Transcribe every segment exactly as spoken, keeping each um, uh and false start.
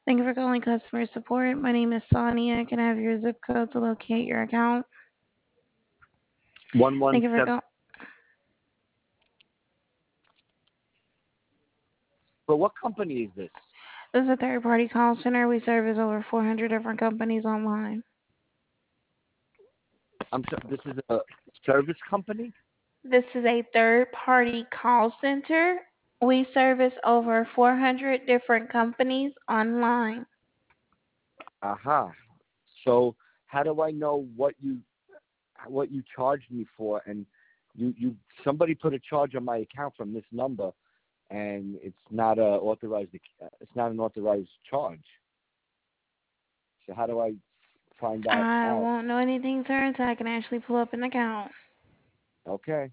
Thank you for calling customer support. My name is Sonia. Can I have your zip code to locate your account? One one Thank you for seven. calling. But what company is this? This is a third-party call center. We service over four hundred different companies online. I'm so, this is a service company. This is a third-party call center. We service over four hundred different companies online. Aha. So how do I know what you what you charged me for? And you you somebody put a charge on my account from this number, and it's not a authorized. It's not an authorized charge. So how do I find that I out? won't know anything, sir, until I can actually pull up an account. Okay.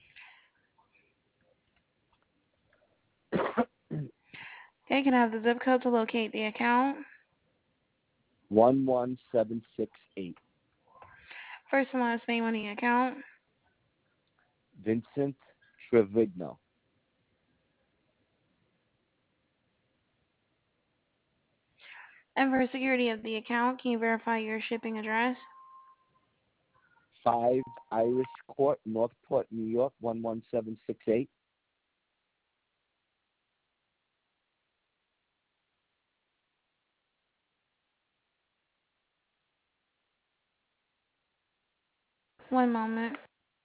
Okay, can I have the zip code to locate the account? One one seven six eight. First and last name on the account. Vincent Trevigno. And for security of the account, can you verify your shipping address? Five Irish Court, Northport, New York, one one seven six eight. One moment.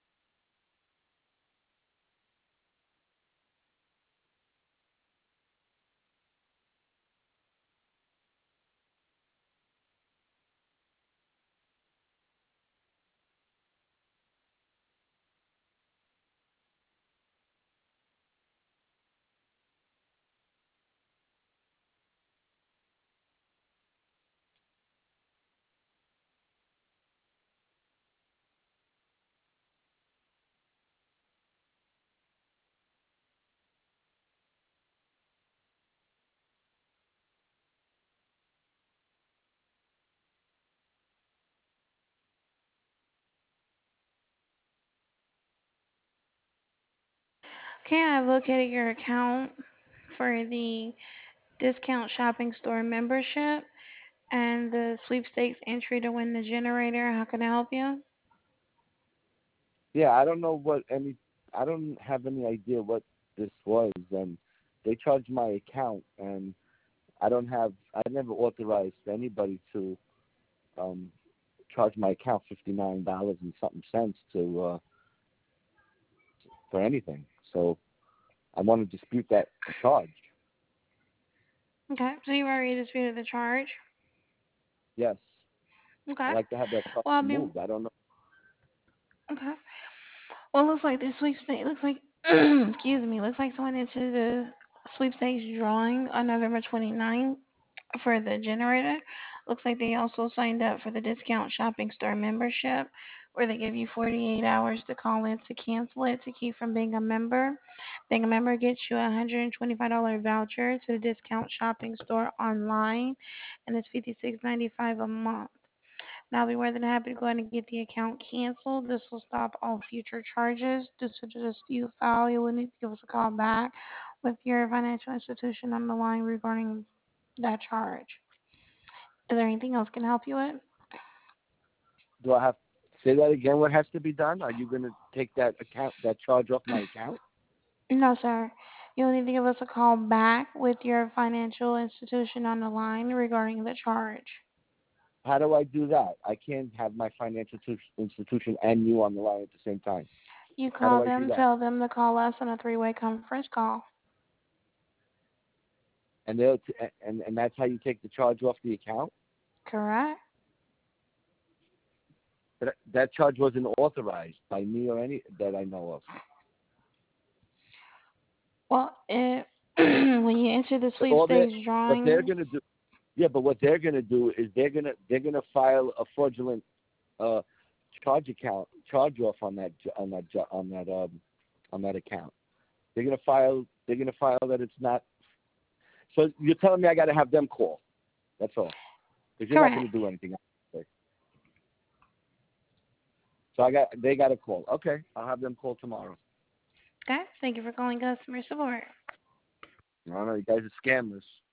Okay, I've located your account for the discount shopping store membership and the sweepstakes entry to win the generator. How can I help you? Yeah, I don't know what any. I don't have any idea what this was, and they charged my account, and I don't have. I never authorized anybody to um, charge my account fifty nine dollars and something cents to uh, for anything. So I want to dispute that charge. Okay, so you already disputed the charge. Yes, Okay. I'd like to have that charge Well, I'll be removed. I don't know. okay. Well, it looks like the sweepstakes. Looks like excuse me. Looks like someone entered the sweepstakes drawing on November twenty-ninth for the generator. Looks like they also signed up for the discount shopping store membership, where they give you forty-eight hours to call in to cancel it to keep from being a member. Being a member gets you a one hundred twenty-five dollars voucher to the discount shopping store online, and it's fifty-six ninety-five a month. Now, I'll be more than happy to go ahead and get the account canceled. This will stop all future charges. Due to the dispute file, you will need to give us a call back with your financial institution on the line regarding that charge. Is there anything else I can help you with? Do I have say that again? What has to be done? Are you going to take that account that charge off my account? No, sir. You'll need to give us a call back with your financial institution on the line regarding the charge. How do I do that? I can't have my financial tu- institution and you on the line at the same time. You How do call I do them, that? tell them to call us on a three-way conference call. And they'll t- and and that's how you take the charge off the account. Correct? That that charge wasn't authorized by me or any that I know of. Well, it, when you enter the But all they sweepstakes what they're drawing, gonna do, yeah, but what they're gonna do is they're gonna they're gonna file a fraudulent uh charge account charge off on that j- on that j- on that um on that account. They're gonna file they're gonna file that it's not. So you're telling me I got to have them call? That's all, because you're not correct. gonna do anything. So I got they got to call. Okay, I'll have them call tomorrow. Okay. Thank you for calling customer support. I don't know, you guys are scammers.